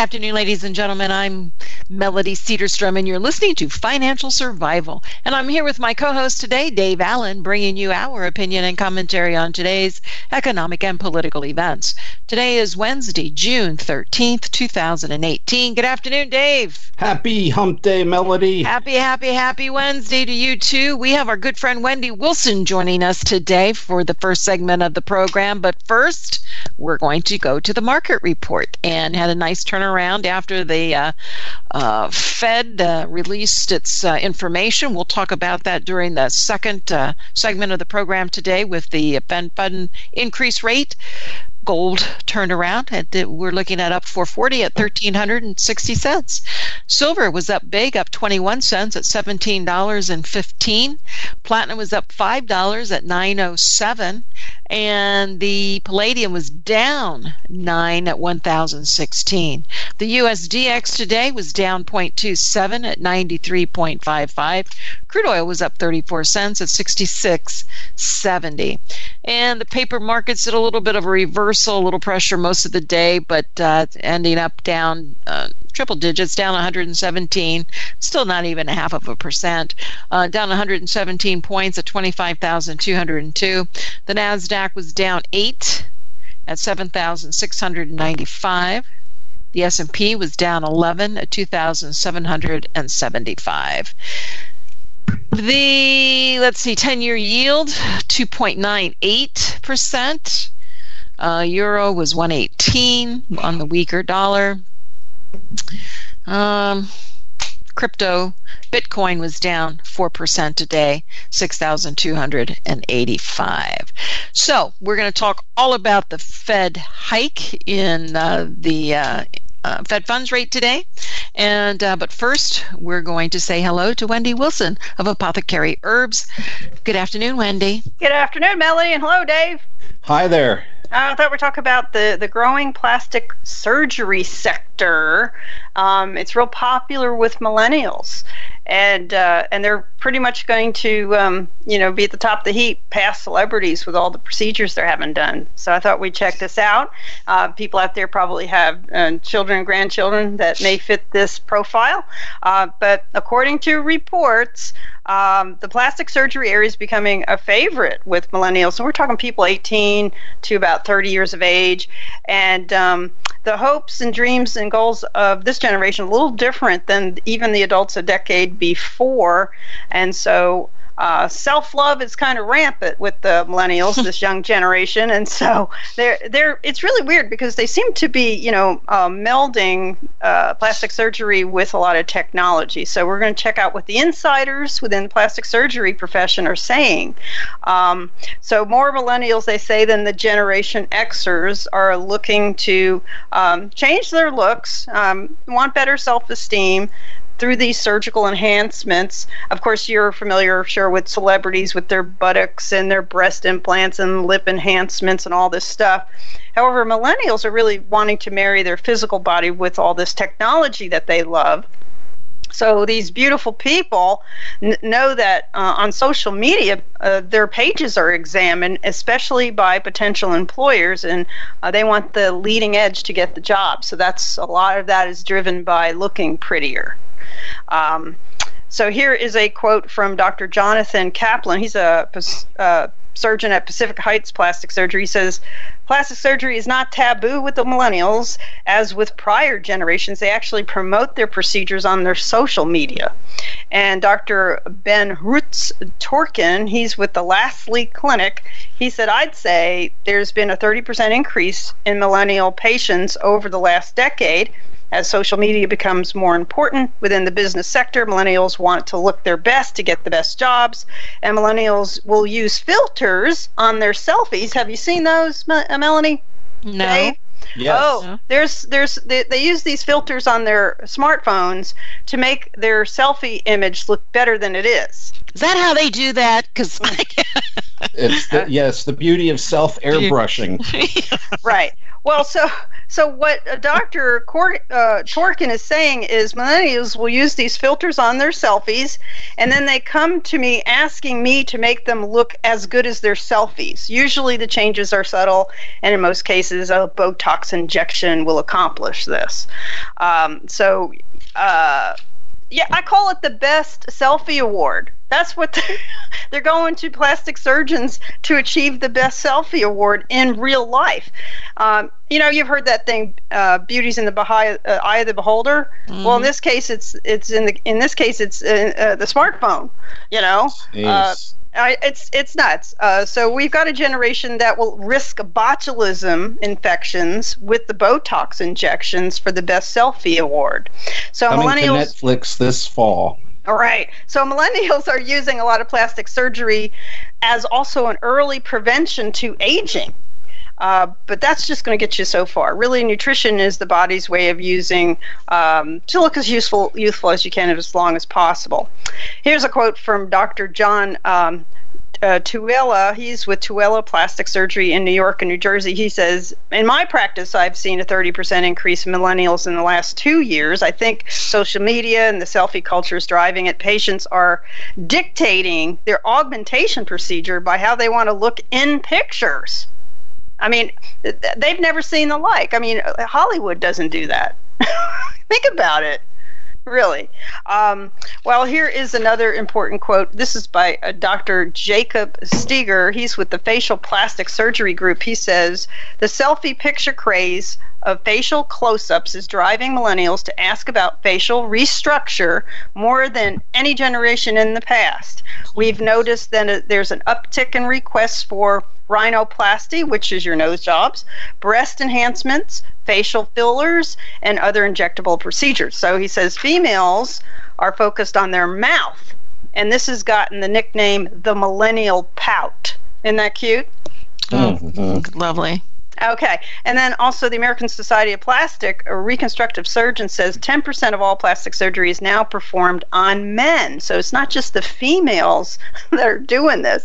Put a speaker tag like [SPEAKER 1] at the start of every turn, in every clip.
[SPEAKER 1] afternoon, ladies and gentlemen. I'm Melody Cedarstrom, and you're listening to Financial Survival. And I'm here with my co-host today, Dave Allen, bringing you our opinion and commentary on today's economic and political events. Today is Wednesday, June 13th, 2018. Good afternoon, Dave.
[SPEAKER 2] Happy Hump Day, Melody.
[SPEAKER 1] Happy Wednesday to you, too. We have our good friend Wendy Wilson joining us today for the first segment of the program. But first, we're going to go to the market report, and had a nice turnaround after the Fed released its information. We'll talk about that during the second segment of the program today with the Fed fund increase rate. Gold turned around, and we're looking at up 440 at $1,360. Silver was up big, up 21 cents at $17.15. Platinum was up $5 at $9.07. And the palladium was down 9 at 1,016. The USDX today was down 0.27 at 93.55. Crude oil was up 34 cents at 66.70. And the paper markets did a little bit of a reversal, a little pressure most of the day, but ending up down triple digits, down 117, still not even 0.5%, down 117 points at 25,202. The NASDAQ was down 8 at 7,695. The S&P was down 11 at 2,775. The 10-year yield, 2.98%. Euro was 118 on the weaker dollar. Crypto, Bitcoin was down 4% today, 6,285. So we're going to talk all about the Fed hike in the Fed funds rate today. And but first, we're going to say hello to Wendy Wilson of Apothecary Herbs. Good afternoon, Wendy.
[SPEAKER 3] Good afternoon, Melody, and hello, Dave.
[SPEAKER 2] Hi there.
[SPEAKER 3] I thought we'd talk about the growing plastic surgery sector. It's real popular with millennials, and they're pretty much going to be at the top of the heap past celebrities with all the procedures they're having done. So I thought we'd check this out. People out there probably have children and grandchildren that may fit this profile, but according to reports, the plastic surgery area is becoming a favorite with millennials. So we're talking people 18 to about 30 years of age, and the hopes and dreams and goals of this generation are a little different than even the adults a decade before. And so self-love is kind of rampant with the millennials, this young generation, and so it's really weird because they seem to be melding plastic surgery with a lot of technology. So we're going to check out what the insiders within the plastic surgery profession are saying. So more millennials, they say, than the Generation Xers are looking to change their looks, want better self-esteem through these surgical enhancements. Of course, you're familiar, sure, with celebrities with their buttocks and their breast implants and lip enhancements and all this stuff. However, millennials are really wanting to marry their physical body with all this technology that they love. So these beautiful people know that on social media, their pages are examined, especially by potential employers, and they want the leading edge to get the job. So a lot of that is driven by looking prettier. So here is a quote from Dr. Jonathan Kaplan. He's a surgeon at Pacific Heights Plastic Surgery. He says, plastic surgery is not taboo with the millennials. As with prior generations, they actually promote their procedures on their social media. And Dr. Ben Rutz-Torkin, he's with the Lastly Clinic, he said, I'd say there's been a 30% increase in millennial patients over the last decade. As social media becomes more important within the business sector, millennials want to look their best to get the best jobs, and millennials will use filters on their selfies. Have you seen those, Melanie?
[SPEAKER 1] No.
[SPEAKER 3] Dave?
[SPEAKER 2] Yes.
[SPEAKER 3] Oh, they use these filters on their smartphones to make their selfie image look better than it is.
[SPEAKER 1] Is that how they do that? Because
[SPEAKER 2] It's the beauty of self-airbrushing.
[SPEAKER 3] Right. Well, so So what Dr. Torkin is saying is millennials will use these filters on their selfies, and then they come to me asking me to make them look as good as their selfies. Usually the changes are subtle, and in most cases a Botox injection will accomplish this. Yeah, I call it the best selfie award. That's what they're going to plastic surgeons to achieve the best selfie award in real life. You've heard that thing, "Beauty's in the eye of the beholder." Mm-hmm. Well, in this case, it's the smartphone. It's nuts. So we've got a generation that will risk botulism infections with the Botox injections for the best selfie award. So
[SPEAKER 2] coming
[SPEAKER 3] millennials
[SPEAKER 2] to Netflix this fall.
[SPEAKER 3] All right. So millennials are using a lot of plastic surgery as also an early prevention to aging. But that's just going to get you so far. Really, nutrition is the body's way of using to look as youthful as you can as long as possible. Here's a quote from Dr. John Tuella. He's with Tuella Plastic Surgery in New York and New Jersey. He says, "In my practice, I've seen a 30% increase in millennials in the last 2 years. I think social media and the selfie culture is driving it. Patients are dictating their augmentation procedure by how they want to look in pictures. I mean, they've never seen the like. I mean, Hollywood doesn't do that. Think about it. Really. Well, here is another important quote. This is by Dr. Jacob Steger. He's with the Facial Plastic Surgery Group. He says, "The selfie picture craze of facial close-ups is driving millennials to ask about facial restructure more than any generation in the past. We've noticed that there's an uptick in requests for rhinoplasty, which is your nose jobs, breast enhancements, facial fillers, and other injectable procedures." So he says females are focused on their mouth, and this has gotten the nickname the millennial pout. Isn't that cute?
[SPEAKER 1] Mm-hmm. Lovely.
[SPEAKER 3] Okay, and then also the American Society of Plastic Reconstructive Surgeons says 10% of all plastic surgery is now performed on men. So it's not just the females that are doing this.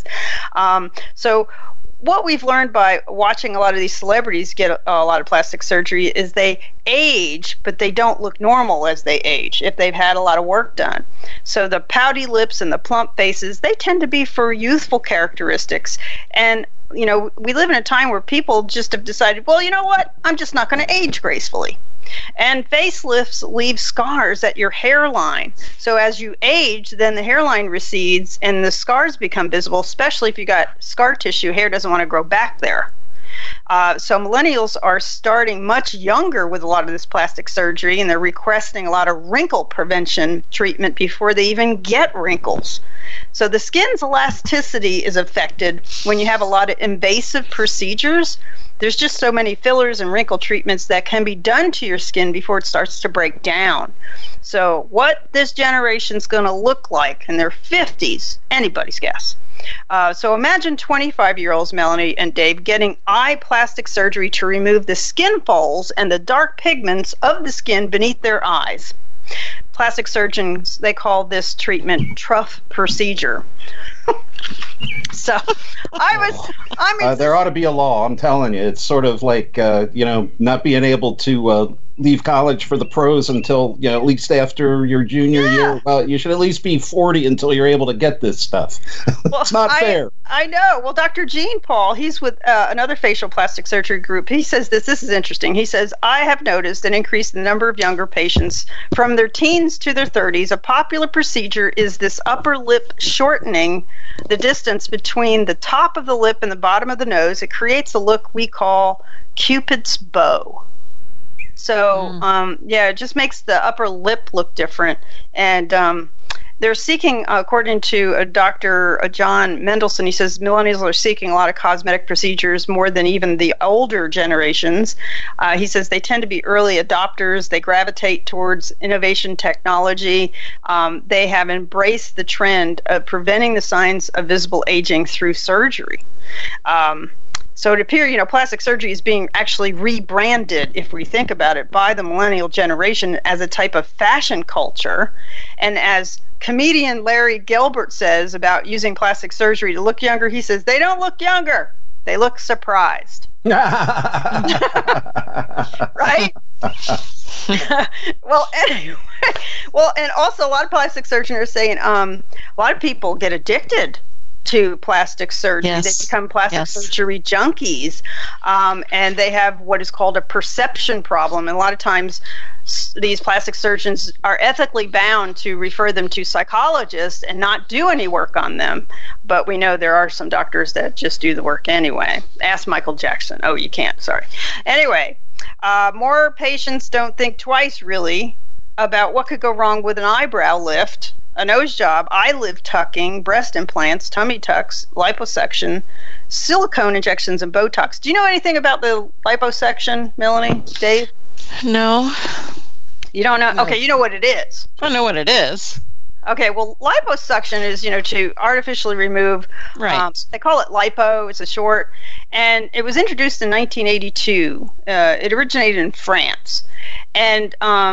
[SPEAKER 3] So what we've learned by watching a lot of these celebrities get a lot of plastic surgery is they age, but they don't look normal as they age if they've had a lot of work done. So the pouty lips and the plump faces, they tend to be for youthful characteristics. And we live in a time where people just have decided, well, you know what? I'm just not going to age gracefully. And facelifts leave scars at your hairline. So as you age, then the hairline recedes and the scars become visible, especially if you got scar tissue. Hair doesn't want to grow back there. So millennials are starting much younger with a lot of this plastic surgery, and they're requesting a lot of wrinkle prevention treatment before they even get wrinkles. So the skin's elasticity is affected when you have a lot of invasive procedures. There's just so many fillers and wrinkle treatments that can be done to your skin before it starts to break down. So what this generation's going to look like in their 50s, anybody's guess. So imagine 25-year-olds, Melanie and Dave, getting eye plastic surgery to remove the skin folds and the dark pigments of the skin beneath their eyes. Plastic surgeons, they call this treatment trough procedure. So
[SPEAKER 2] there ought to be a law. I'm telling you, it's sort of like not being able to leave college for the pros until at least after your junior year. Well, you should at least be 40 until you're able to get this stuff. Well, it's not fair.
[SPEAKER 3] I know. Well, Dr. Gene Paul, he's with another facial plastic surgery group. He says this is interesting. He says, "I have noticed an increase in the number of younger patients from their teens to their 30s. A popular procedure is this upper lip shortening, the distance between the top of the lip and the bottom of the nose. It creates a look we call Cupid's bow." So, it just makes the upper lip look different. And they're seeking, according to Dr. John Mendelson, he says millennials are seeking a lot of cosmetic procedures more than even the older generations. He says they tend to be early adopters. They gravitate towards innovation technology. They have embraced the trend of preventing the signs of visible aging through surgery. So it appears, plastic surgery is being actually rebranded, if we think about it, by the millennial generation as a type of fashion culture. And as comedian Larry Gilbert says about using plastic surgery to look younger, he says, they don't look younger. They look surprised. Right? Well, anyway. Well, and also a lot of plastic surgeons are saying a lot of people get addicted to plastic surgery.
[SPEAKER 1] Yes.
[SPEAKER 3] They become plastic surgery junkies, and they have what is called a perception problem. And a lot of times these plastic surgeons are ethically bound to refer them to psychologists and not do any work on them. But we know there are some doctors that just do the work anyway. Ask Michael Jackson. Oh, you can't. Sorry. Anyway, more patients don't think twice, really, about what could go wrong with an eyebrow lift, a nose job, eyelid tucking, breast implants, tummy tucks, liposuction, silicone injections, and Botox. Do you know anything about the liposuction, Melanie, Dave?
[SPEAKER 1] No.
[SPEAKER 3] You don't know? No. Okay, you know what it is.
[SPEAKER 1] I know what it is.
[SPEAKER 3] Okay, well, liposuction is, to artificially remove.
[SPEAKER 1] Right.
[SPEAKER 3] They call it lipo. It's a short. And it was introduced in 1982. It originated in France. And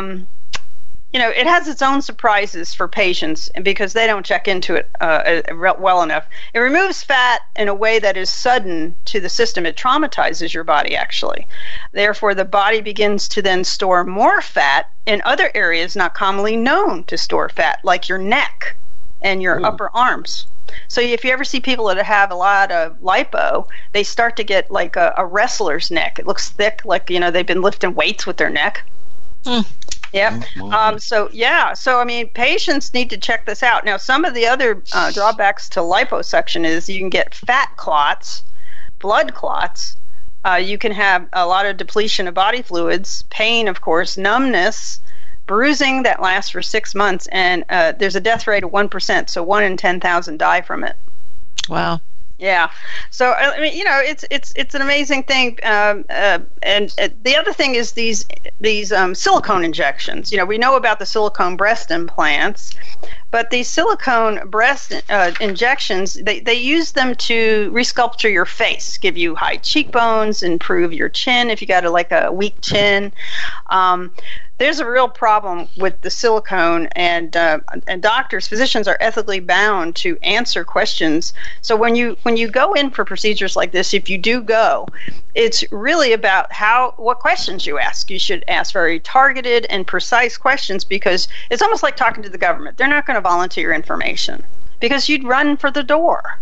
[SPEAKER 3] it has its own surprises for patients because they don't check into it well enough. It removes fat in a way that is sudden to the system. It traumatizes your body, actually. Therefore, the body begins to then store more fat in other areas not commonly known to store fat, like your neck and your upper arms. So if you ever see people that have a lot of lipo, they start to get like a wrestler's neck. It looks thick, like, they've been lifting weights with their neck. Yep. So I mean, patients need to check this out. Now, some of the other drawbacks to liposuction is you can get fat clots, blood clots. You can have a lot of depletion of body fluids, pain, of course, numbness, bruising that lasts for 6 months, and there's a death rate of 1%. So 1 in 10,000 die from it.
[SPEAKER 1] Wow.
[SPEAKER 3] Yeah. So I mean, it's an amazing thing. And the other thing is these silicone injections. We know about the silicone breast implants, but these silicone breast injections, they use them to resculpture your face, give you high cheekbones, improve your chin if you got a weak chin. There's a real problem with the silicone, and doctors, physicians are ethically bound to answer questions. So when you go in for procedures like this, if you do go, it's really about what questions you ask. You should ask very targeted and precise questions, because it's almost like talking to the government. They're not going to volunteer information because you'd run for the door.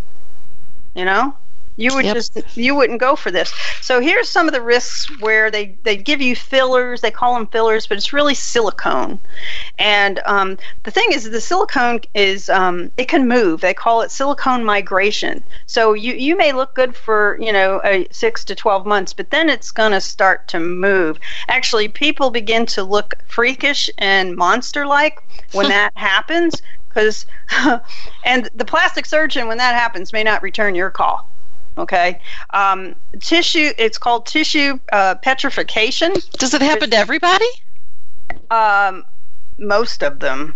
[SPEAKER 3] You would you wouldn't go for this. So here's some of the risks where they give you fillers. They call them fillers, but it's really silicone. And the thing is, the silicone is it can move. They call it silicone migration. So you may look good for 6 to 12 months, but then it's going to start to move. Actually, people begin to look freakish and monster-like when that happens. And the plastic surgeon, when that happens, may not return your call. Okay. Tissue, it's called tissue petrification.
[SPEAKER 1] Does it happen to everybody?
[SPEAKER 3] Most of them.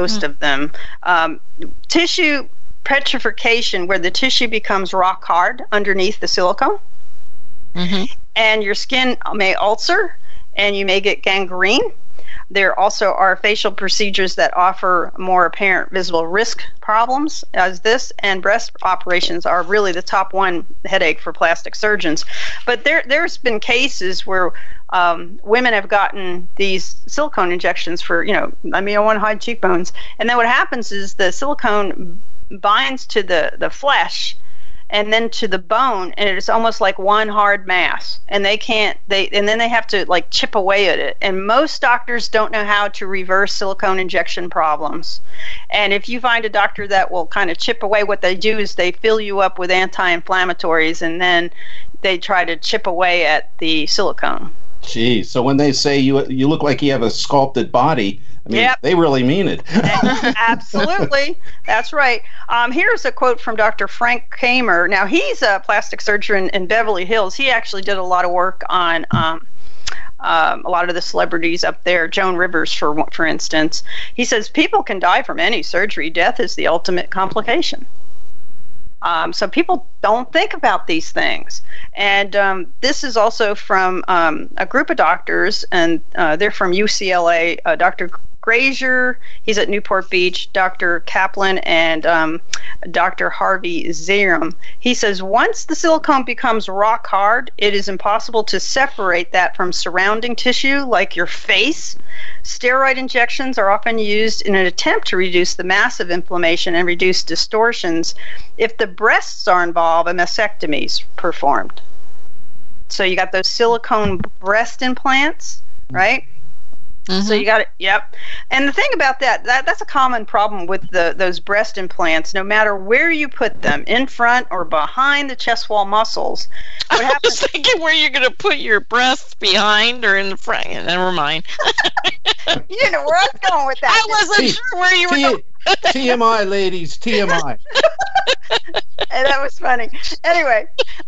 [SPEAKER 3] Tissue petrification, where the tissue becomes rock hard underneath the silicone. Mm-hmm. And your skin may ulcer, and you may get gangrene. There also are facial procedures that offer more apparent visible risk problems as this, and breast operations are really the top one headache for plastic surgeons. But there's been cases where women have gotten these silicone injections for, I want high cheekbones. And then what happens is the silicone binds to the flesh and then to the bone, and it's almost like one hard mass, and then they have to chip away at it. And most doctors don't know how to reverse silicone injection problems. And if you find a doctor that will kind of chip away, what they do is they fill you up with anti-inflammatories, and then they try to chip away at the silicone.
[SPEAKER 2] Gee, so when they say you look like you have a sculpted body, They really mean it.
[SPEAKER 3] Absolutely. That's right. Here's a quote from Dr. Frank Kramer. Now, he's a plastic surgeon in Beverly Hills. He actually did a lot of work on a lot of the celebrities up there, Joan Rivers, for instance. He says, people can die from any surgery. Death is the ultimate complication. So people don't think about these things. And this is also from a group of doctors, and they're from UCLA. Dr. Grazier, he's at Newport Beach, Dr. Kaplan, and Dr. Harvey Zerum. He says once the silicone becomes rock hard, it is impossible to separate that from surrounding tissue like your face. Steroid injections are often used in an attempt to reduce the massive inflammation and reduce distortions. If the breasts are involved, a mastectomy is performed. So you got those silicone breast implants, right? Mm-hmm. So you got it. Yep. And the thing about that's a common problem with those breast implants. No matter where you put them, in front or behind the chest wall muscles.
[SPEAKER 1] What happens? I was thinking where you're going to put your breasts, behind or in the front. Never mind.
[SPEAKER 3] You didn't know where I was going with that.
[SPEAKER 1] I wasn't sure where you were going.
[SPEAKER 2] TMI, ladies, TMI.
[SPEAKER 3] And that was funny. Anyway,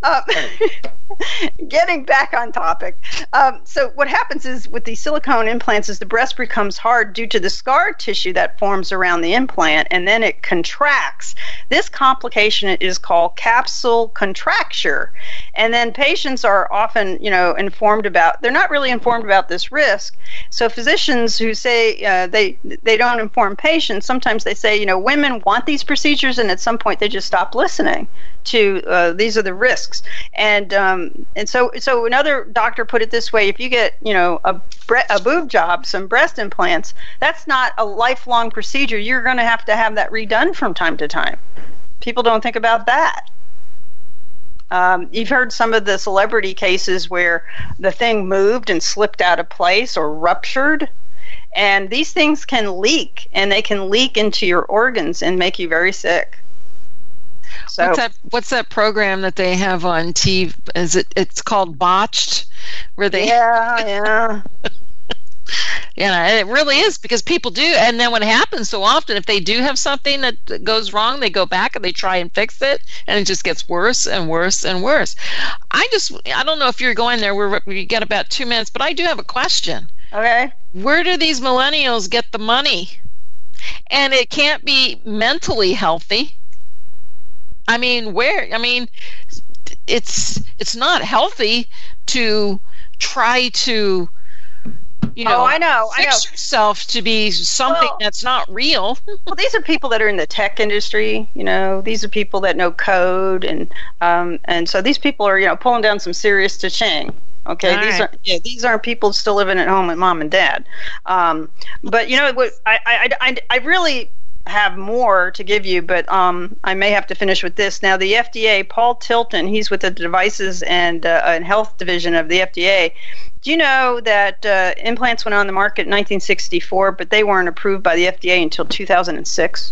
[SPEAKER 3] getting back on topic. So what happens is with these silicone implants is the breast becomes hard due to the scar tissue that forms around the implant, and then it contracts. This complication is called capsule contracture. And then patients are often, they're not really informed about this risk. So physicians who say they don't inform patients, sometimes they say, women want these procedures, and at some point they just stop listening to these are the risks. And so another doctor put it this way: if you get a boob job, some breast implants, that's not a lifelong procedure. You're going to have that redone from time to time. People don't think about that. You've heard some of the celebrity cases where the thing moved and slipped out of place or ruptured. And these things can leak, and they can leak into your organs and make you very sick. So
[SPEAKER 1] what's that program that they have on TV? It's called Botched, where they Yeah, it really is, because people do, and then what happens so often, if they do have something that goes wrong, they go back and they try and fix it, and it just gets worse and worse and worse. I don't know if you're going there. We got about 2 minutes, but I do have a question.
[SPEAKER 3] Okay. Where
[SPEAKER 1] do these millennials get the money? And it can't be mentally healthy. I mean, it's not healthy to try to fix yourself to be something that's not real.
[SPEAKER 3] Well, these are people that are in the tech industry. These are people that know code, and so these people are pulling down some serious cha-ching. Okay, these aren't people still living at home with mom and dad. But I really have more to give you, but I may have to finish with this. Now, the FDA, Paul Tilton, he's with the Devices and Health Division of the FDA. Do you know that implants went on the market in 1964, but they weren't approved by the FDA until 2006?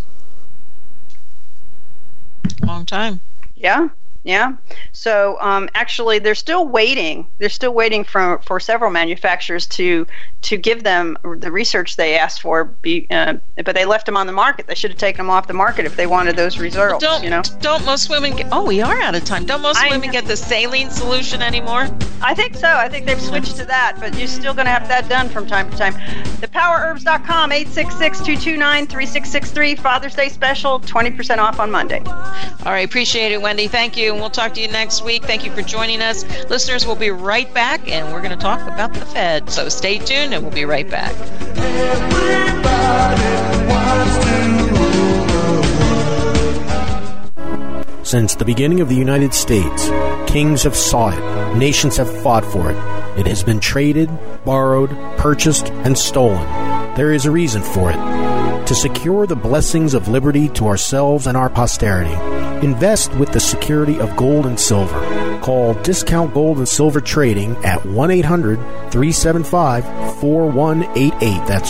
[SPEAKER 1] Long time.
[SPEAKER 3] Yeah. So actually, they're still waiting. They're still waiting for several manufacturers to give them the research they asked for. But they left them on the market. They should have taken them off the market if they wanted those results.
[SPEAKER 1] Don't most women get? Oh, we are out of time. Don't most women get the saline solution anymore?
[SPEAKER 3] I think so. I think they've switched to that. But you're still going to have that done from time to time. ThePowerHerbs.com, 866-229-3663. Father's Day special, 20% off on Monday.
[SPEAKER 1] All right, appreciate it, Wendy. Thank you. And we'll talk to you next week. Thank you for joining us. Listeners, we'll be right back, and we're going to talk about the Fed. So stay tuned, and we'll be right back.
[SPEAKER 4] Since the beginning of the United States, kings have sought it, nations have fought for it. It has been traded, borrowed, purchased, and stolen. There is a reason for it. To secure the blessings of liberty to ourselves and our posterity, invest with the security of gold and silver. Call Discount Gold and Silver Trading at 1-800-375-4188. That's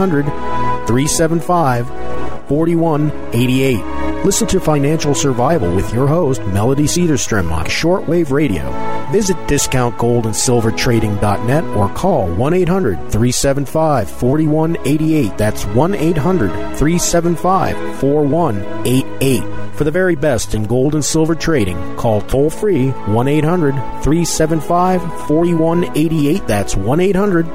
[SPEAKER 4] 1-800-375-4188. Listen to Financial Survival with your host, Melody Cedarstrom, on Shortwave Radio. Visit discountgoldandsilvertrading.net or call 1-800-375-4188. That's 1-800-375-4188. For the very best in gold and silver trading, call toll-free 1-800-375-4188. That's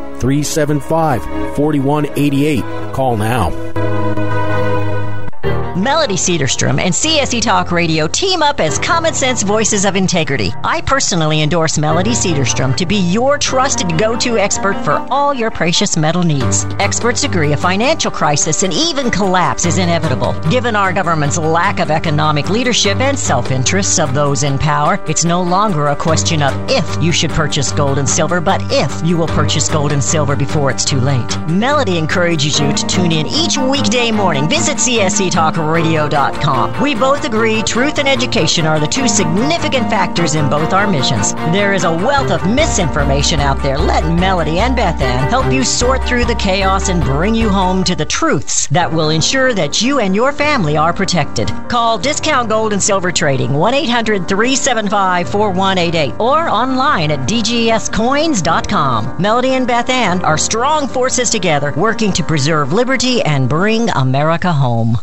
[SPEAKER 4] 1-800-375-4188. Call now.
[SPEAKER 5] Melody Cedarstrom and CSE Talk Radio team up as common sense voices of integrity. I personally endorse Melody Cedarstrom to be your trusted go-to expert for all your precious metal needs. Experts agree a financial crisis and even collapse is inevitable. Given our government's lack of economic leadership and self-interests of those in power, it's no longer a question of if you should purchase gold and silver, but if you will purchase gold and silver before it's too late. Melody encourages you to tune in each weekday morning. Visit csctalkradio.com. We both agree truth and education are the two significant factors in both our missions. There is a wealth of misinformation out there. Let Melody and Beth Ann help you sort through the chaos and bring you home to the truths that will ensure that you and your family are protected. Call Discount Gold and Silver Trading 1-800-375-4188 or online at dgscoins.com. Melody and Beth Ann are strong forces together working to preserve liberty and bring America home.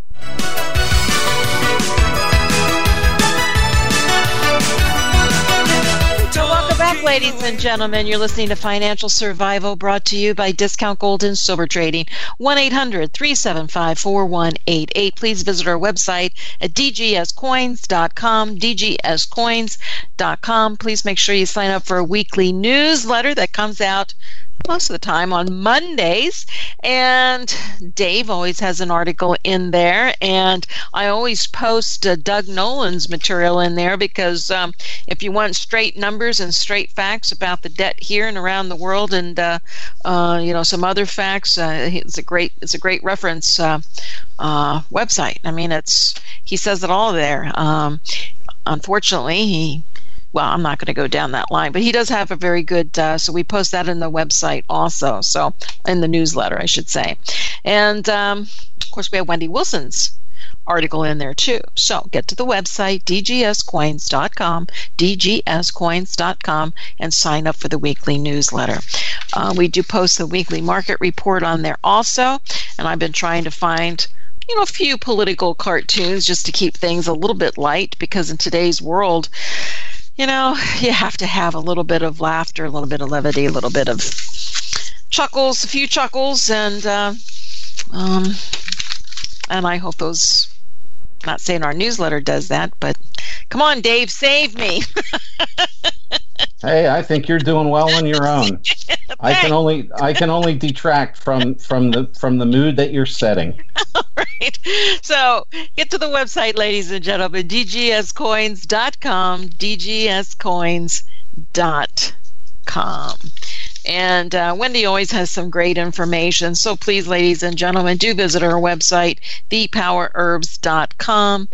[SPEAKER 1] Ladies and gentlemen, you're listening to Financial Survival, brought to you by Discount Gold and Silver Trading. 1-800-375-4188. Please visit our website at dgscoins.com, dgscoins.com. Please make sure you sign up for a weekly newsletter that comes out most of the time on Mondays, and Dave always has an article in there, and I always post Doug Nolan's material in there because if you want straight numbers and straight facts about the debt here and around the world, and some other facts, it's a great reference website. I mean, he says it all there. Unfortunately, I'm not going to go down that line, but he does have a very good, so we post that in the website also, so in the newsletter, I should say. And, of course, we have Wendy Wilson's article in there, too. So get to the website, dgscoins.com, dgscoins.com, and sign up for the weekly newsletter. We do post the weekly market report on there also, and I've been trying to find a few political cartoons just to keep things a little bit light, because in today's world, you have to have a little bit of laughter, a little bit of levity, a little bit of chuckles, a few chuckles, and I hope those, not saying our newsletter does that, but come on, Dave, save me.
[SPEAKER 2] Hey, I think you're doing well on your own. I can only detract from the mood that you're setting.
[SPEAKER 1] All right. So get to the website, ladies and gentlemen, dgscoins.com, dgscoins.com. And Wendy always has some great information. So please, ladies and gentlemen, do visit our website, thepowerherbs.com,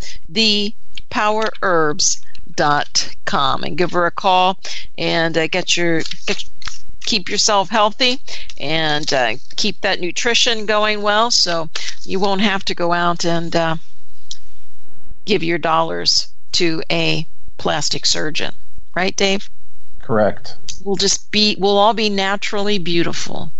[SPEAKER 1] thepowerherbs.com, and give her a call and keep yourself healthy and keep that nutrition going well, so you won't have to go out and give your dollars to a plastic surgeon. Right, Dave?
[SPEAKER 2] Correct.
[SPEAKER 1] We'll all be naturally beautiful.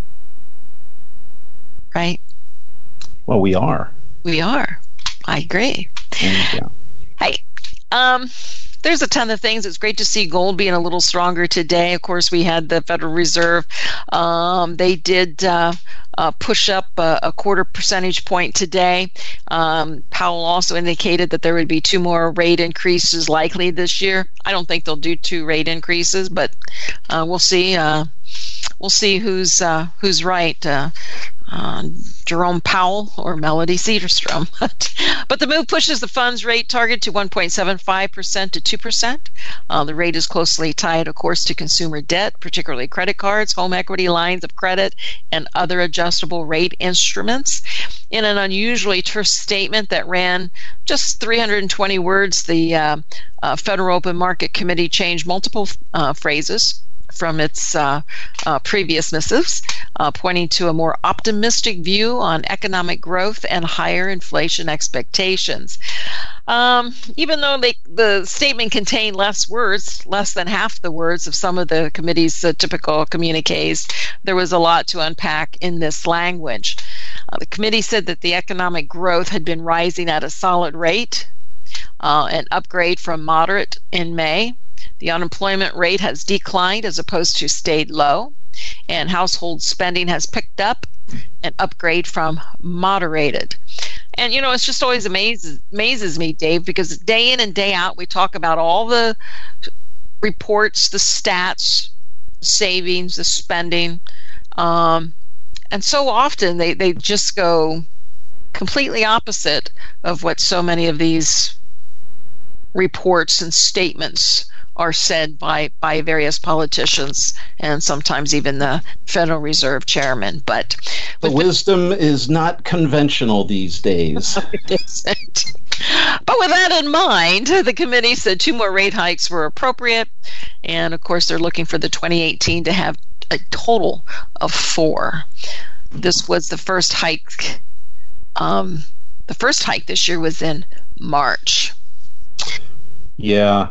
[SPEAKER 1] Right?
[SPEAKER 2] Well, we are.
[SPEAKER 1] We are. I agree.
[SPEAKER 2] Yeah.
[SPEAKER 1] Hey, there's a ton of things. It's great to see gold being a little stronger today. Of course, we had the Federal Reserve. They did push up a quarter percentage point today. Powell also indicated that there would be 2 more rate increases likely this year. I don't think they'll do 2 rate increases, but we'll see. We'll see who's right. Jerome Powell or Melody Cedarstrom. But the move pushes the funds rate target to 1.75% to 2%. The rate is closely tied, of course, to consumer debt, particularly credit cards, home equity lines of credit, and other adjustable rate instruments. In an unusually terse statement that ran just 320 words, the Federal Open Market Committee changed multiple phrases from its previous missives, pointing to a more optimistic view on economic growth and higher inflation expectations. Even though the statement contained less than half the words of some of the committee's typical communiques, there was a lot to unpack in this language. The committee said that the economic growth had been rising at a solid rate, an upgrade from moderate in May. The unemployment rate has declined as opposed to stayed low, and household spending has picked up, an upgrade from moderated. And, it's just always amazes me, Dave, because day in and day out, we talk about all the reports, the stats, the savings, the spending. And so often they just go completely opposite of what so many of these reports and statements are said by various politicians and sometimes even the Federal Reserve Chairman. But
[SPEAKER 2] the wisdom is not conventional these days.
[SPEAKER 1] It isn't. But with that in mind, the committee said 2 more rate hikes were appropriate. And of course, they're looking for the 2018 to have a total of 4. This was the first hike. The first hike this year was in March.
[SPEAKER 2] Yeah,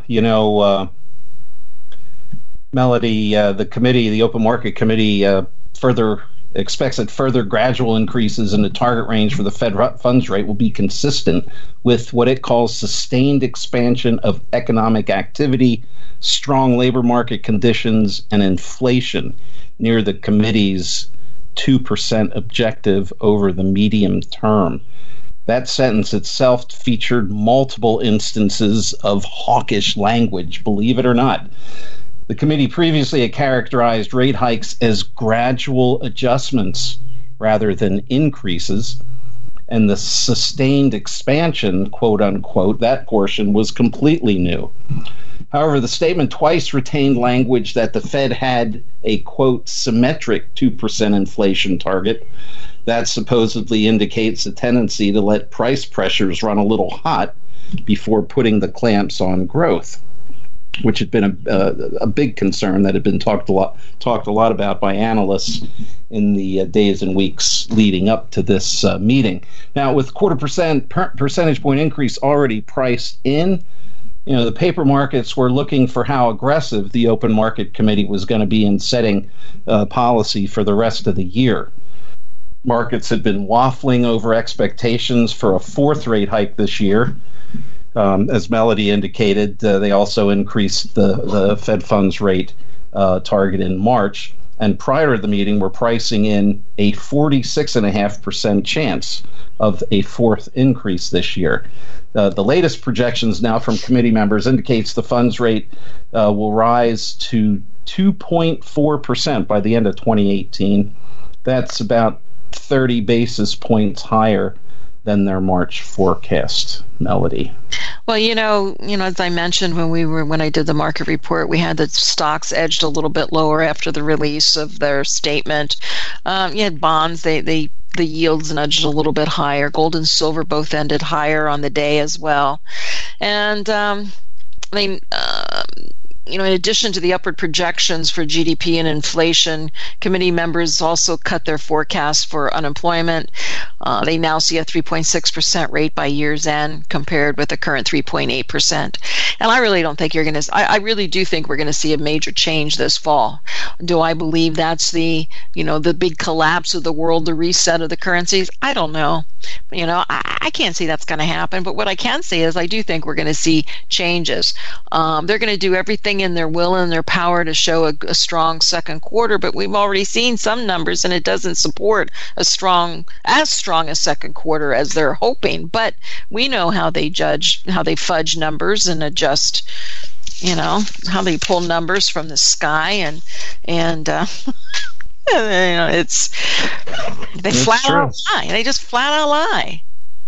[SPEAKER 2] Melody, the Open Market Committee, further expects that further gradual increases in the target range for the Fed funds rate will be consistent with what it calls sustained expansion of economic activity, strong labor market conditions, and inflation near the committee's 2% objective over the medium term. That sentence itself featured multiple instances of hawkish language, believe it or not. The committee previously had characterized rate hikes as gradual adjustments rather than increases, and the sustained expansion, quote unquote, that portion was completely new. However, the statement twice retained language that the Fed had a, quote, symmetric 2% inflation target. That supposedly indicates a tendency to let price pressures run a little hot before putting the clamps on growth, which had been a big concern that had been talked a lot about by analysts in the days and weeks leading up to this meeting. Now, with percentage point increase already priced in, the paper markets were looking for how aggressive the Open Market Committee was going to be in setting policy for the rest of the year. Markets had been waffling over expectations for a 4th rate hike this year. As Melody indicated, they also increased the Fed funds rate target in March. And prior to the meeting, we're pricing in a 46.5% chance of a 4th increase this year. The latest projections now from committee members indicates the funds rate will rise to 2.4% by the end of 2018. That's about 30 basis points higher than their March forecast, Melody.
[SPEAKER 1] Well, as I mentioned when I did the market report, we had the stocks edged a little bit lower after the release of their statement. You had bonds, the yields nudged a little bit higher. Gold and silver both ended higher on the day as well. And in addition to the upward projections for GDP and inflation, committee members also cut their forecast for unemployment. They now see a 3.6% rate by year's end compared with the current 3.8%. And I really don't think I really do think we're going to see a major change this fall. Do I believe that's the big collapse of the world, the reset of the currencies? I don't know. I can't see that's going to happen. But what I can say is I do think we're going to see changes. They're going to do everything in their will and their power to show a strong second quarter, but we've already seen some numbers and it doesn't support as strong a second quarter as they're hoping. But we know how they fudge numbers and adjust, how they pull numbers from the sky and it's they flat out lie. They just flat out lie.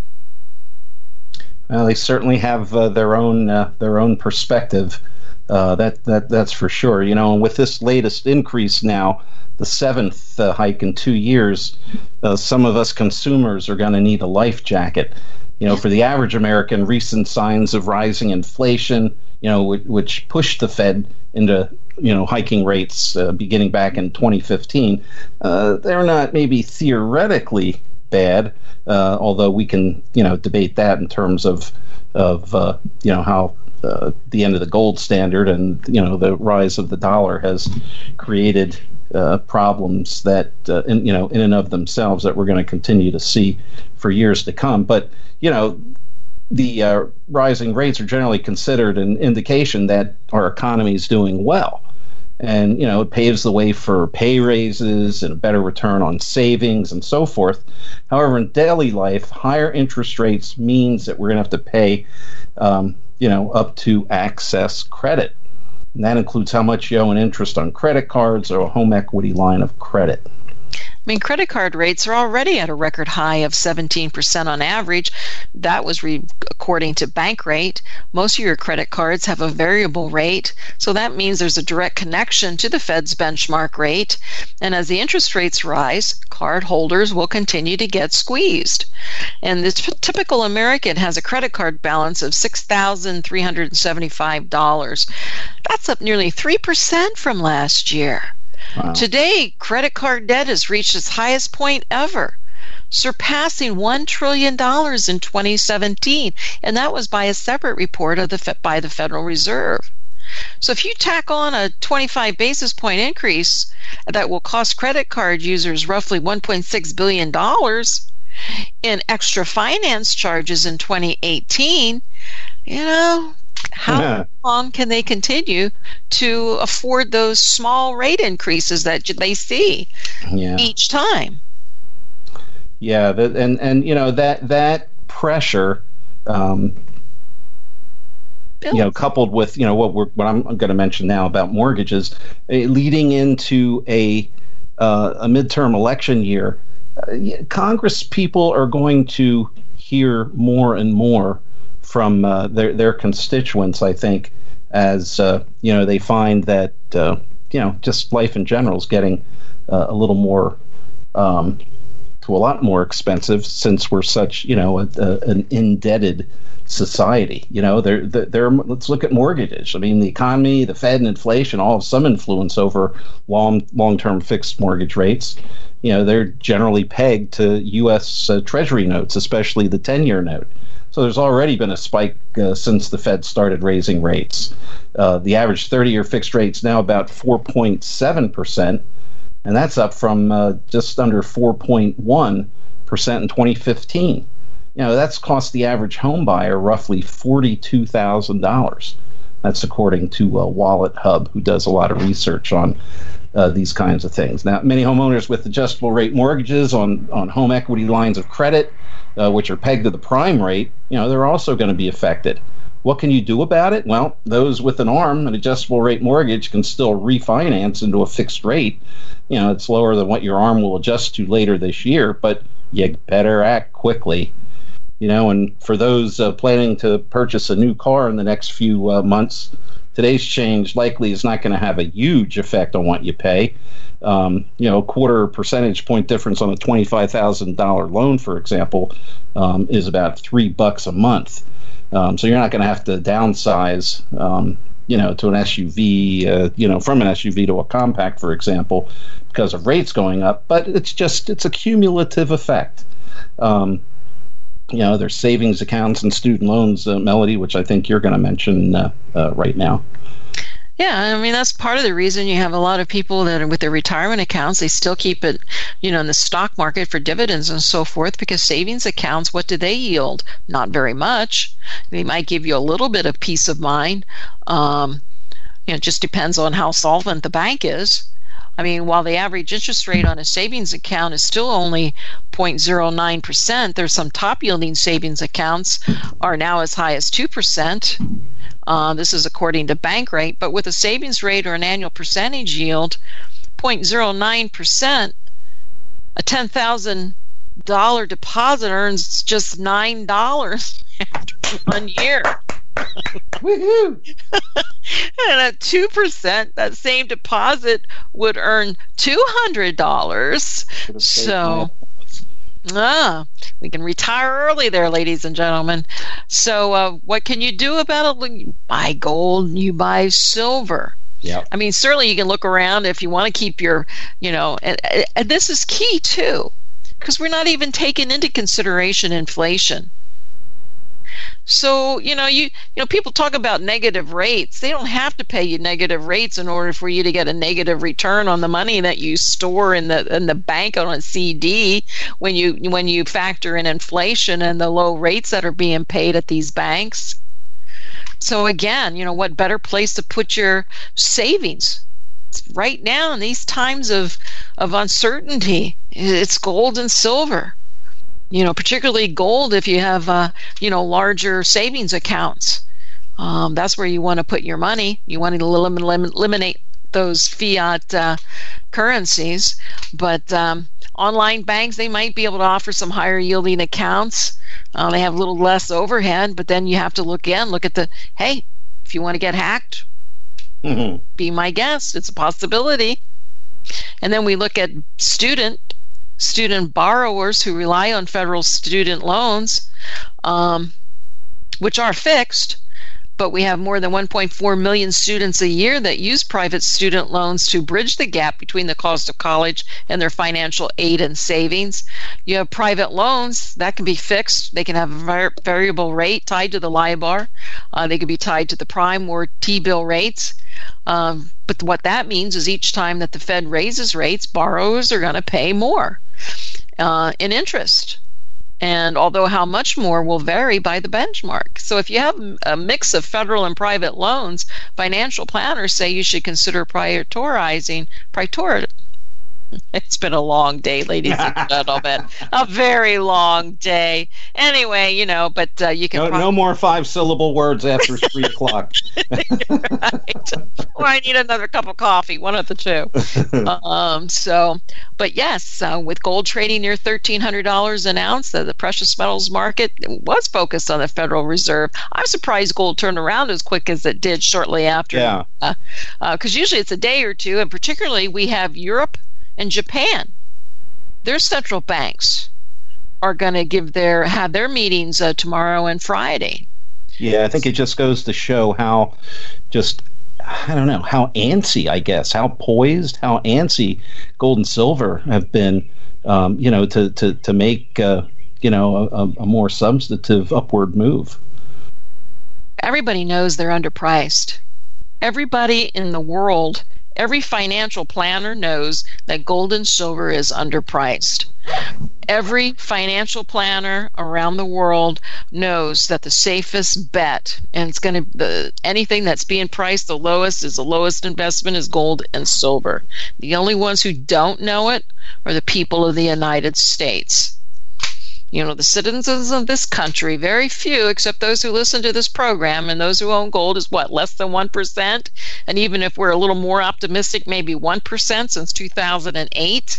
[SPEAKER 2] Well, they certainly have their own perspective. That's for sure. And with this latest increase now, the 7th hike in 2 years, some of us consumers are going to need a life jacket. For the average American, recent signs of rising inflation, which pushed the Fed into hiking rates beginning back in 2015, they're not maybe theoretically bad, although we can debate that in terms of how the end of the gold standard and the rise of the dollar has created problems that in and of themselves that we're going to continue to see for years to come. But the rising rates are generally considered an indication that our economy is doing well. And, it paves the way for pay raises and a better return on savings and so forth. However, in daily life, higher interest rates means that we're going to have to pay, up to access credit. And that includes how much you owe in interest on credit cards or a home equity line of credit.
[SPEAKER 1] I mean, credit card rates are already at a record high of 17% on average. That was according to Bankrate. Most of your credit cards have a variable rate, so that means there's a direct connection to the Fed's benchmark rate. And as the interest rates rise, card holders will continue to get squeezed. And this typical American has a credit card balance of $6,375. That's up nearly 3% from last year. Wow. Today, credit card debt has reached its highest point ever, surpassing $1 trillion in 2017, and that was by a separate report by the Federal Reserve. So if you tack on a 25 basis point increase that will cost credit card users roughly $1.6 billion in extra finance charges in 2018, how long can they continue to afford those small rate increases that they see each time?
[SPEAKER 2] Yeah, that pressure, coupled with what I'm going to mention now about mortgages, leading into a midterm election year, Congress people are going to hear more and more from their constituents, I think, as they find that just life in general is getting a little more to a lot more expensive since we're such an indebted society. Let's look at mortgages. I mean, the economy, the Fed, and inflation all have some influence over long-term fixed mortgage rates. They're generally pegged to U.S. Treasury notes, especially the 10-year note. So there's already been a spike since the Fed started raising rates. The average 30-year fixed rate's now about 4.7%, and that's up from just under 4.1% in 2015. That's cost the average home buyer roughly $42,000. That's according to Wallet Hub, who does a lot of research on these kinds of things. Now, many homeowners with adjustable rate mortgages on home equity lines of credit, which are pegged to the prime rate, they're also going to be affected. What can you do about it? Well, those with an adjustable rate mortgage, can still refinance into a fixed rate. It's lower than what your ARM will adjust to later this year, but you better act quickly. And for those planning to purchase a new car in the next few months, today's change likely is not going to have a huge effect on what you pay. A quarter percentage point difference on a $25,000 loan, for example, is about $3 a month. So you're not going to have to downsize, to an SUV, from an SUV to a compact, for example, because of rates going up. But it's a cumulative effect. There's savings accounts and student loans, Melody, which I think you're going to mention right now.
[SPEAKER 1] Yeah, I mean, that's part of the reason you have a lot of people that are with their retirement accounts, they still keep it, in the stock market for dividends and so forth, because savings accounts, what do they yield? Not very much. They might give you a little bit of peace of mind. It just depends on how solvent the bank is. I mean, while the average interest rate on a savings account is still only 0.09%, there's some top-yielding savings accounts are now as high as 2%. This is according to Bankrate, but with a savings rate or an annual percentage yield, 0.09%, a $10,000 deposit earns just $9 after 1 year.
[SPEAKER 2] Woohoo!
[SPEAKER 1] And at 2%, that same deposit would earn $200. So, we can retire early there, ladies and gentlemen. So, what can you do about it? You buy gold, you buy silver.
[SPEAKER 2] Yeah.
[SPEAKER 1] I mean, certainly you can look around if you want to keep your, and this is key too, because we're not even taking into consideration inflation. So, people talk about negative rates. They don't have to pay you negative rates in order for you to get a negative return on the money that you store in the bank on a CD when you factor in inflation and the low rates that are being paid at these banks. So again, what better place to put your savings right now in these times of uncertainty, it's gold and silver. Particularly gold if you have larger savings accounts. That's where you want to put your money. You want to eliminate those fiat currencies. But online banks, they might be able to offer some higher yielding accounts. They have a little less overhead, but then you have to look at hey, if you want to get hacked, be my guest. It's a possibility. And then we look at student borrowers who rely on federal student loans, which are fixed, but we have more than 1.4 million students a year that use private student loans to bridge the gap between the cost of college and their financial aid and savings. You have private loans that can be fixed. They can have a variable rate tied to the LIBOR. They can be tied to the prime or T-bill rates. But what that means is each time that the Fed raises rates, borrowers are going to pay more in interest. And although how much more will vary by the benchmark. So if you have a mix of federal and private loans, financial planners say you should consider prioritizing. It's been a long day, ladies and gentlemen. A very long day. Anyway, but you can...
[SPEAKER 2] No more 5-syllable words after 3 o'clock.
[SPEAKER 1] Right. Or I need another cup of coffee, one of the two. But yes, with gold trading near $1,300 an ounce, the precious metals market was focused on the Federal Reserve. I'm surprised gold turned around as quick as it did shortly after.
[SPEAKER 2] Yeah.
[SPEAKER 1] Because usually it's a day or two, and particularly we have Europe and Japan. Their central banks are going to have their meetings tomorrow and Friday.
[SPEAKER 2] Yeah, I think it just goes to show how how antsy, I guess, how poised, how antsy gold and silver have been, to make, a more substantive upward move.
[SPEAKER 1] Everybody knows they're underpriced. Everybody in the world, every financial planner knows that gold and silver is underpriced. Every financial planner around the world knows that the safest bet, and it's going to anything that's being priced the lowest investment is gold and silver. The only ones who don't know it are the people of the United States. The citizens of this country, very few, except those who listen to this program, and those who own gold is less than 1%? And even if we're a little more optimistic, maybe 1% since 2008.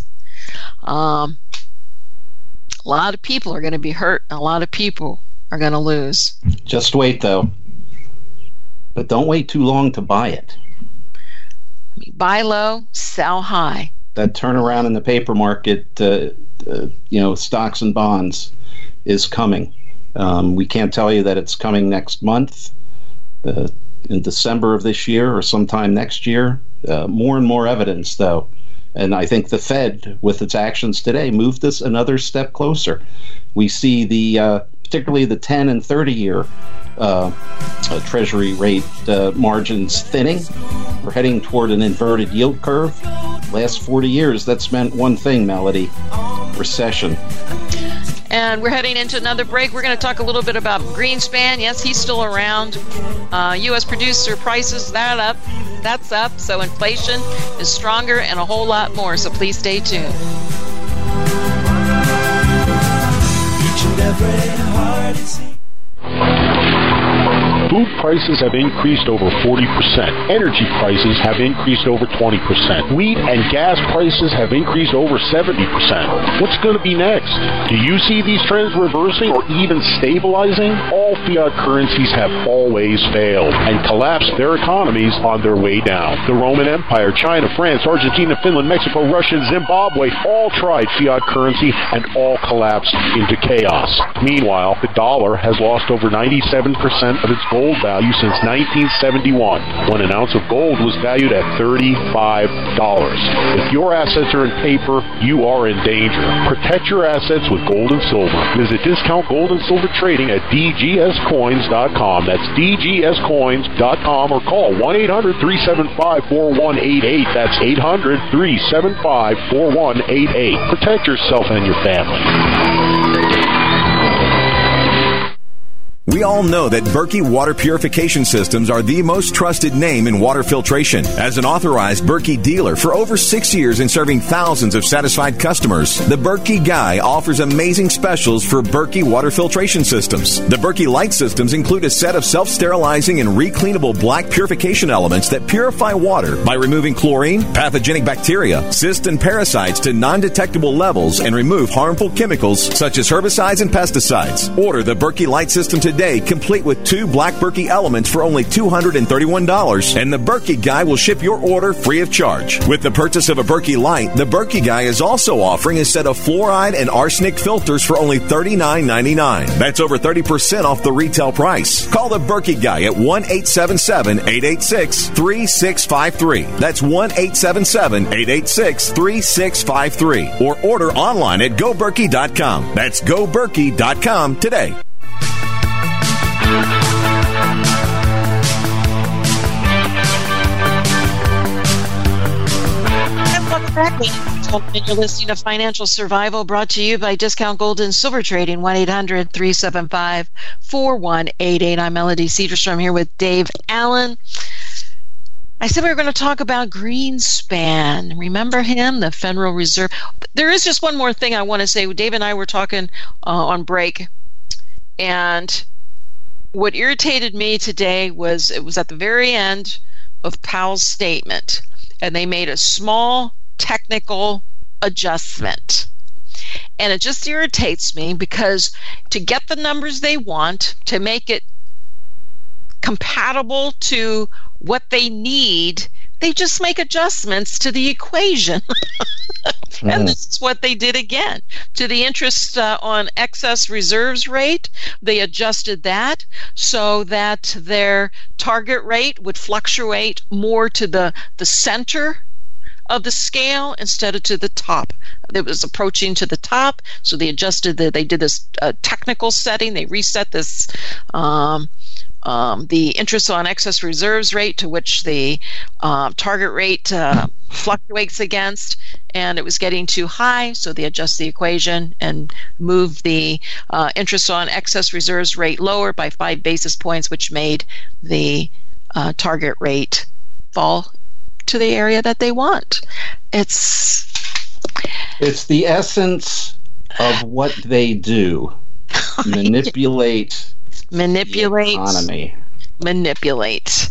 [SPEAKER 1] A lot of people are going to be hurt, and a lot of people are going to lose.
[SPEAKER 2] Just wait, though. But don't wait too long to buy it.
[SPEAKER 1] Buy low, sell high.
[SPEAKER 2] That turnaround in the paper market, stocks and bonds, is coming. We can't tell you that it's coming next month, in December of this year or sometime next year. More and more evidence, though. And I think the Fed, with its actions today, moved us another step closer. We see particularly the 10 and 30-year Treasury rate margins thinning. We're heading toward an inverted yield curve. Last 40 years, that's meant one thing, Melody: recession.
[SPEAKER 1] And we're heading into another break. We're going to talk a little bit about Greenspan. Yes, he's still around. U.S. producer prices, that's up. So inflation is stronger and a whole lot more. So please stay tuned. Each and every heart is...
[SPEAKER 6] Food prices have increased over 40%. Energy prices have increased over 20%. Wheat and gas prices have increased over 70%. What's going to be next? Do you see these trends reversing or even stabilizing? All fiat currencies have always failed and collapsed their economies on their way down. The Roman Empire, China, France, Argentina, Finland, Mexico, Russia, and Zimbabwe all tried fiat currency and all collapsed into chaos. Meanwhile, the dollar has lost over 97% of its gold value since 1971, when an ounce of gold was valued at $35. If your assets are in paper, you are in danger. Protect your assets with gold and silver. Visit Discount Gold and Silver Trading at dgscoins.com. That's dgscoins.com, or call 1-800-375-4188. That's 800-375-4188. Protect yourself and your family.
[SPEAKER 7] We all know that Berkey Water Purification Systems are the most trusted name in water filtration. As an authorized Berkey dealer for over 6 years and serving thousands of satisfied customers, the Berkey Guy offers amazing specials for Berkey water filtration systems. The Berkey Light systems include a set of self-sterilizing and recleanable black purification elements that purify water by removing chlorine, pathogenic bacteria, cysts, and parasites to non-detectable levels and remove harmful chemicals such as herbicides and pesticides. Order the Berkey Light system today, complete with 2 black Berkey elements for only $231, and the Berkey Guy will ship your order free of charge. With the purchase of a Berkey Light, the Berkey Guy is also offering a set of fluoride and arsenic filters for only $39.99. That's over 30% off the retail price. Call the Berkey Guy at 1-877-886-3653. That's 1-877-886-3653. Or order online at GoBerkey.com. That's GoBerkey.com today.
[SPEAKER 1] And welcome back, ladies and gentlemen. You're listening to Financial Survival, brought to you by Discount Gold and Silver Trading, 1-800-375-4188. I'm Melody Cedarstrom here with Dave Allen. I said we were going to talk about Greenspan. Remember him, the Federal Reserve? There is just one more thing I want to say. Dave and I were talking on break, and what irritated me today was it was at the very end of Powell's statement, and they made a small technical adjustment. And it just irritates me because to get the numbers they want, to make it compatible to what they need, they just make adjustments to the equation. And this is what they did again. To the interest on excess reserves rate, they adjusted that so that their target rate would fluctuate more to the center of the scale instead of to the top. It was approaching to the top, so they adjusted they did this technical setting. They reset this the interest on excess reserves rate to which the target rate fluctuates against, and it was getting too high, so they adjust the equation and move the interest on excess reserves rate lower by 5 basis points, which made the target rate fall to the area that they want. It's
[SPEAKER 2] the essence of what they do. Manipulate the economy.
[SPEAKER 1] Manipulate.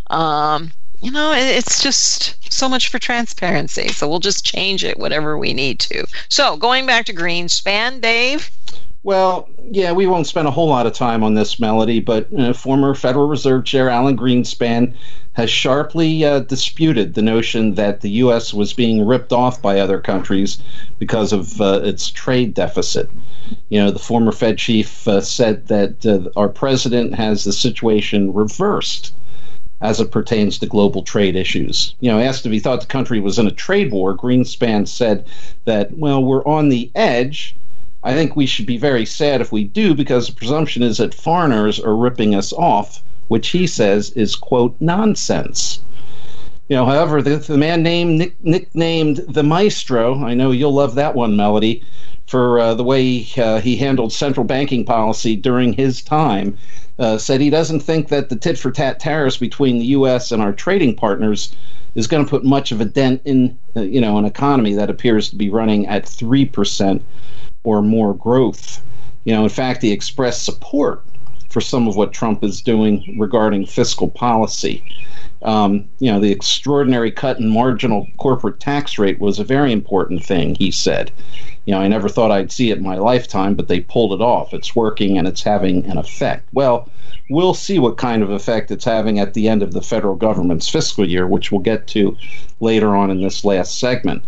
[SPEAKER 1] It's just so much for transparency. So we'll just change it whatever we need to. So going back to Greenspan, Dave.
[SPEAKER 2] Well, yeah, we won't spend a whole lot of time on this, Melody, but former Federal Reserve Chair Alan Greenspan has sharply disputed the notion that the U.S. was being ripped off by other countries because of its trade deficit. The former Fed chief said that our president has the situation reversed as it pertains to global trade issues. Asked if he thought the country was in a trade war, Greenspan said that, well, we're on the edge. I think we should be very sad if we do, because the presumption is that foreigners are ripping us off, which he says is, quote, nonsense. However, the man nicknamed the Maestro, I know you'll love that one, Melody, for the way he handled central banking policy during his time, said he doesn't think that the tit-for-tat tariffs between the U.S. and our trading partners is going to put much of a dent in, an economy that appears to be running at 3% or more growth. In fact, he expressed support for some of what Trump is doing regarding fiscal policy. The extraordinary cut in marginal corporate tax rate was a very important thing, he said. I never thought I'd see it in my lifetime, but they pulled it off. It's working and it's having an effect. Well, we'll see what kind of effect it's having at the end of the federal government's fiscal year, which we'll get to later on in this last segment.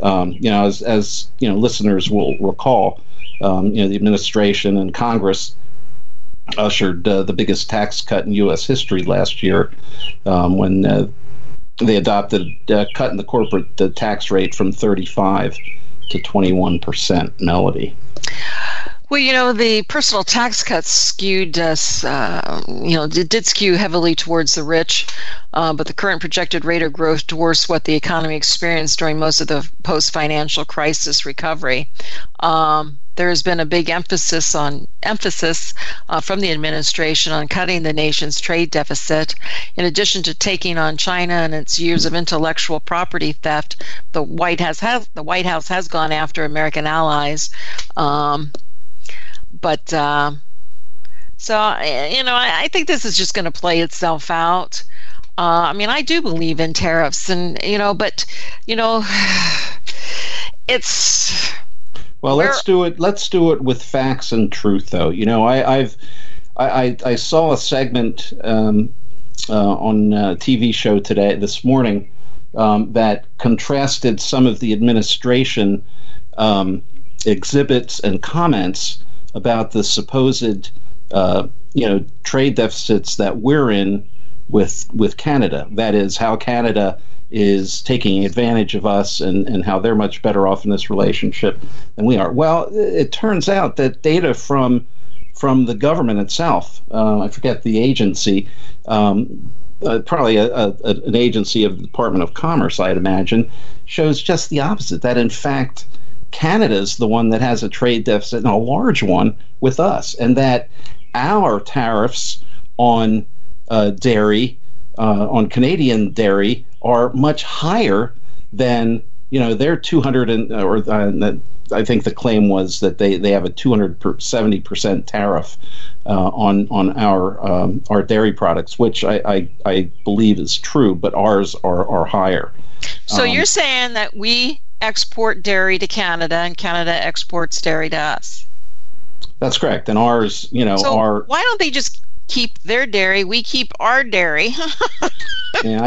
[SPEAKER 2] As listeners will recall, the administration and Congress ushered the biggest tax cut in U.S. history last year when they adopted a cut in the corporate tax rate from 35 to 21%, Melody.
[SPEAKER 1] Well, the personal tax cuts skewed us, did skew heavily towards the rich, but the current projected rate of growth dwarfs what the economy experienced during most of the post-financial crisis recovery. there has been a big emphasis from the administration on cutting the nation's trade deficit. In addition to taking on China and its years of intellectual property theft, the White House has gone after American allies. So I think this is just going to play itself out. I do believe in tariffs, but it's.
[SPEAKER 2] Well, let's do it. Let's do it with facts and truth, though. I saw a segment on a TV show this morning that contrasted some of the administration exhibits and comments about the supposed trade deficits that we're in with Canada. That is, how Canada is taking advantage of us and how they're much better off in this relationship than we are. Well, it turns out that data from the government itself, I forget the agency, probably an agency of the Department of Commerce, I'd imagine, shows just the opposite, that in fact Canada's the one that has a trade deficit, and a large one, with us, and that our tariffs on dairy, on Canadian dairy, are much higher than their 200 I think the claim was that they have a 270% tariff on our dairy products, which I believe is true, but ours are higher.
[SPEAKER 1] So you're saying that we export dairy to Canada and Canada exports dairy to us?
[SPEAKER 2] That's correct, and ours,
[SPEAKER 1] so why don't they just keep their dairy? We keep our dairy.
[SPEAKER 2] Yeah,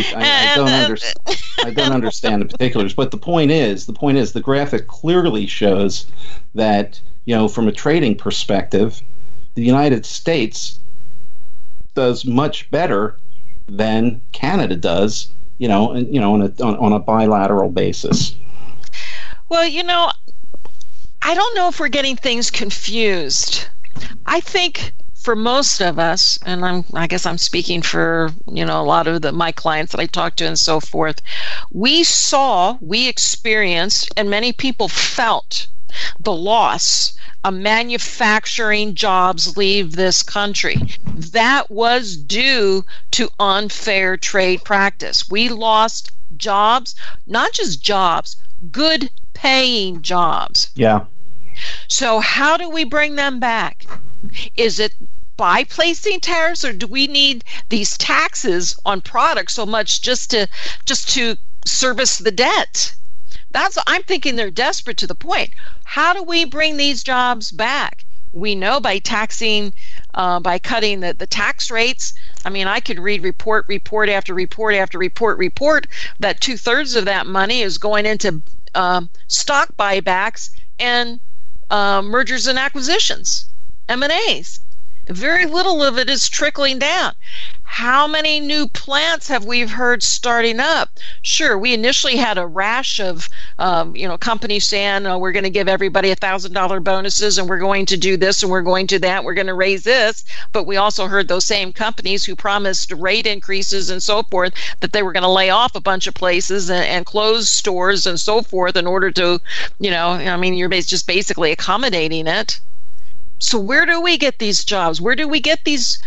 [SPEAKER 2] I don't understand the particulars, but the point is the graphic clearly shows that from a trading perspective, the United States does much better than Canada does, on a bilateral basis.
[SPEAKER 1] Well, I don't know if we're getting things confused. I think for most of us, and I guess I'm speaking for a lot of my clients that I talk to and so forth, we experienced, and many people felt the loss of manufacturing jobs leave this country. That was due to unfair trade practice. We lost jobs, not just jobs, good paying jobs.
[SPEAKER 2] Yeah.
[SPEAKER 1] So how do we bring them back? Is it by placing tariffs, or do we need these taxes on products so much just to service the debt? I'm thinking they're desperate to the point. How do we bring these jobs back? We know by taxing, by cutting the tax rates. I could read report after report after report that 2/3 of that money is going into stock buybacks and mergers and acquisitions, M&As. Very little of it is trickling down. How many new plants have we heard starting up? Sure, we initially had a rash of companies saying, we're going to give everybody $1,000 bonuses, and we're going to do this, and we're going to that, we're going to raise this. But we also heard those same companies who promised rate increases and so forth, that they were going to lay off a bunch of places and close stores and so forth in order to, you're just basically accommodating it. So where do we get these jobs? Where do we get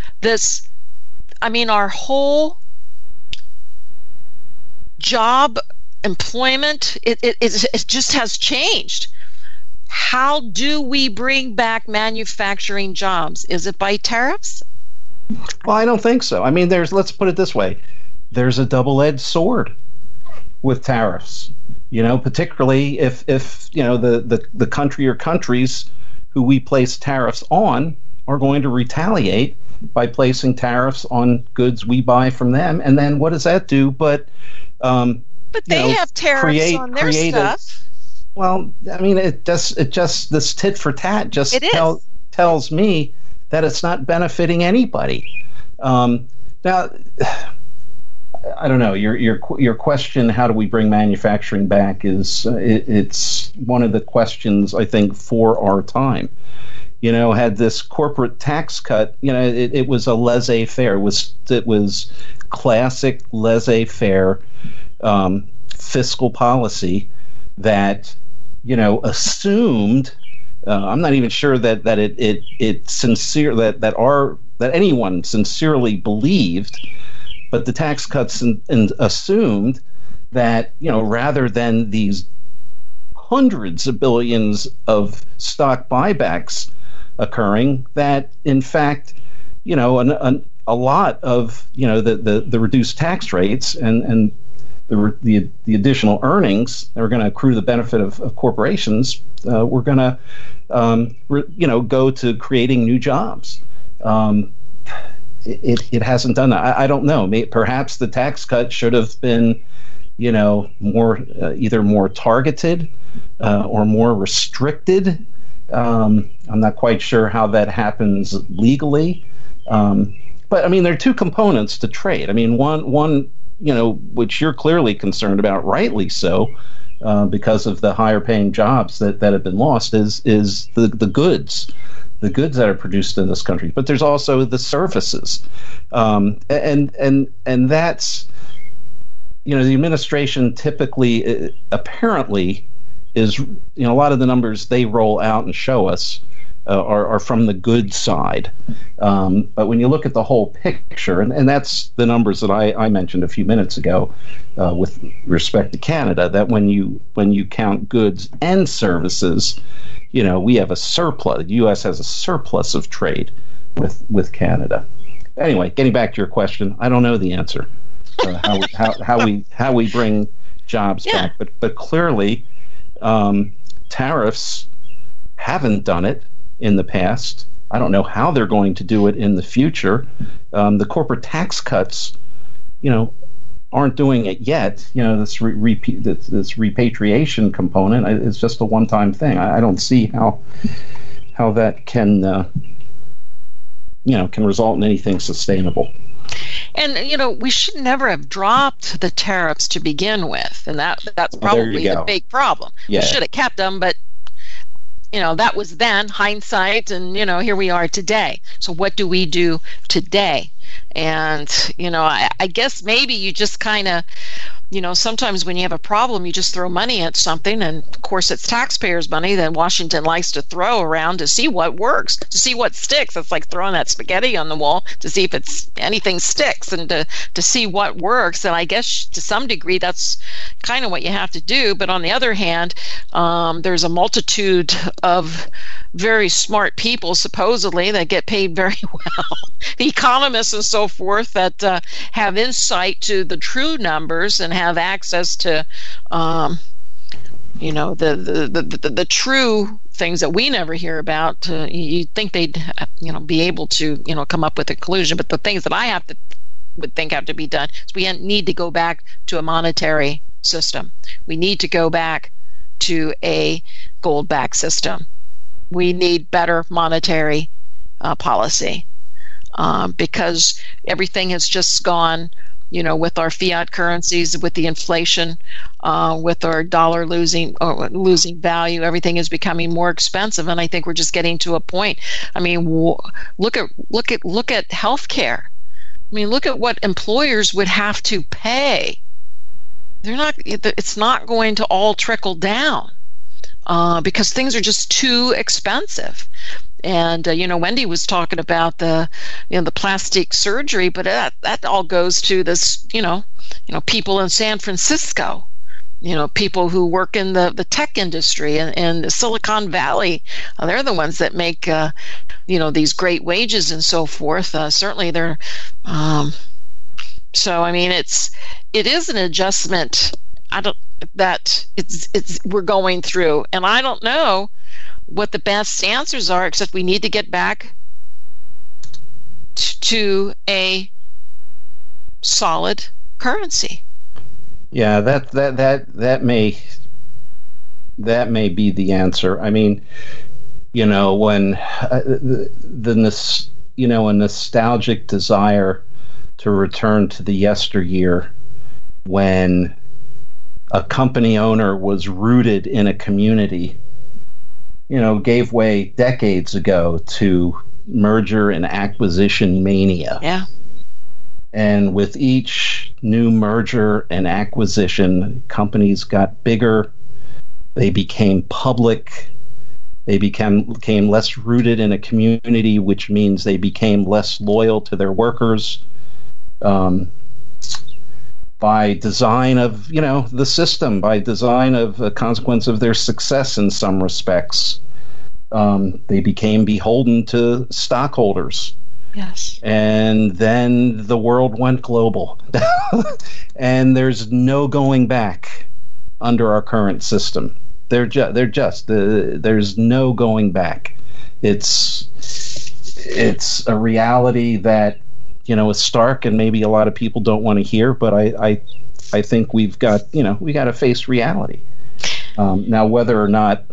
[SPEAKER 1] our whole job employment, it just has changed. How do we bring back manufacturing jobs? Is it by tariffs?
[SPEAKER 2] Well, I don't think so. Let's put it this way. There's a double-edged sword with tariffs. Particularly if the country or countries who we place tariffs on are going to retaliate by placing tariffs on goods we buy from them. And then what does that do but
[SPEAKER 1] they have tariffs on their stuff.
[SPEAKER 2] It just this tit for tat just tells me that it's not benefiting anybody. Now, I don't know. Your question, how do we bring manufacturing back, is it's one of the questions, I think, for our time. Had this corporate tax cut, it was a laissez-faire. It was classic laissez-faire fiscal policy that assumed I'm not even sure that anyone sincerely believed, but the tax cuts and assumed that, rather than these hundreds of billions of stock buybacks occurring, that in fact, a lot of the reduced tax rates and the additional earnings that are going to accrue the benefit of corporations were going to go to creating new jobs. It hasn't done that. I don't know. Perhaps the tax cut should have been more either more targeted or more restricted. I'm not quite sure how that happens legally. But I mean, there are two components to trade. I mean, one, which you're clearly concerned about, rightly so, because of the higher paying jobs that have been lost, is the goods that are produced in this country. But there's also the services, and that's, the administration typically, apparently, is, a lot of the numbers they roll out and show us are from the good side. But when you look at the whole picture, and that's the numbers that I mentioned a few minutes ago with respect to Canada, that when you count goods and services, we have a surplus. The U.S. has a surplus of trade with Canada. Anyway, getting back to your question, I don't know the answer. How we bring jobs back, but clearly tariffs haven't done it in the past. I don't know how they're going to do it in the future. The corporate tax cuts, aren't doing it yet. This repatriation component is just a one-time thing. I don't see how that can result in anything sustainable.
[SPEAKER 1] And we should never have dropped the tariffs to begin with, and that's probably the big problem. Yeah. We should have kept them, but that was then hindsight, and here we are today. So what do we do today? And I guess maybe you just kind of, sometimes when you have a problem, you just throw money at something, and of course it's taxpayers' money that Washington likes to throw around to see what works, to see what sticks. It's like throwing that spaghetti on the wall to see if anything sticks, and to see what works. And I guess to some degree that's kind of what you have to do. But on the other hand, there's a multitude of very smart people, supposedly, that get paid very well, the economists and so forth, that have insight to the true numbers and have access to the true things that we never hear about. You'd think they'd be able to come up with a conclusion, but the things that I would think have to be done is we need to go back to a monetary system. We need to go back to a gold-backed system. We need better monetary policy because everything has just gone, with our fiat currencies, with the inflation, with our dollar losing value. Everything is becoming more expensive, and I think we're just getting to a point. I mean, look at healthcare. I mean, look at what employers would have to pay. It's not going to all trickle down. Because things are just too expensive. And Wendy was talking about the plastic surgery, but that all goes to this people in San Francisco, people who work in the tech industry and Silicon Valley. They're the ones that make these great wages and so forth. Certainly they're so I mean it is an adjustment that we're going through, and I don't know what the best answers are, except we need to get back to a solid currency.
[SPEAKER 2] Yeah, that may be the answer. I mean, when a nostalgic desire to return to the yesteryear when a company owner was rooted in a community, gave way decades ago to merger and acquisition mania.
[SPEAKER 1] Yeah.
[SPEAKER 2] And with each new merger and acquisition, companies got bigger, they became public, They became less rooted in a community, which means they became less loyal to their workers. By design of, the system, by design of a consequence of their success in some respects. They became beholden to stockholders.
[SPEAKER 1] Yes.
[SPEAKER 2] And then the world went global. And there's no going back under our current system. There's no going back. It's a reality that, is stark, and maybe a lot of people don't want to hear, but I think we got to face reality. Now, whether or not,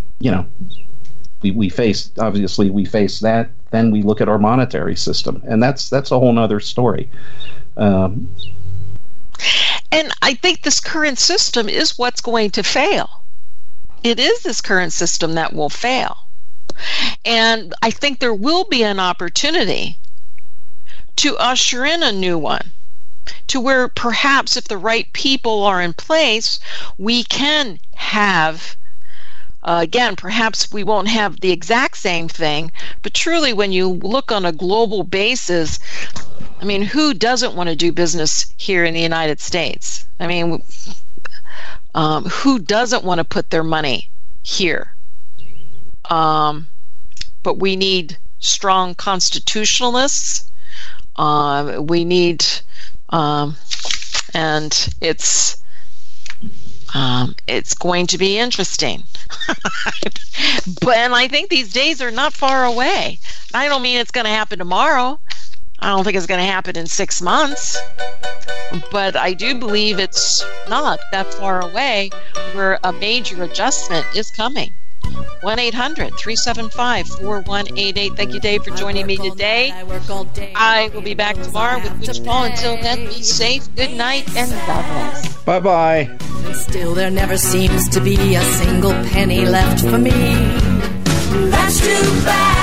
[SPEAKER 2] we face that, then we look at our monetary system, and that's a whole nother story.
[SPEAKER 1] And I think this current system is what's going to fail. It is this current system that will fail. And I think there will be an opportunity to usher in a new one, to where perhaps if the right people are in place, we can have, again, perhaps we won't have the exact same thing, but truly when you look on a global basis, I mean, who doesn't want to do business here in the United States? I mean, who doesn't want to put their money here? But we need strong constitutionalists. We need, and it's going to be interesting. And I think these days are not far away. I don't mean it's going to happen tomorrow. I don't think it's going to happen in 6 months. But I do believe it's not that far away where a major adjustment is coming. 1-800-375-4188. Thank you, Dave, for joining me today. I will be back tomorrow with Rich Paul. Until then, be safe, good night, and God bless.
[SPEAKER 2] Bye-bye.
[SPEAKER 8] And still there never seems to be a single penny left for me. That's too bad.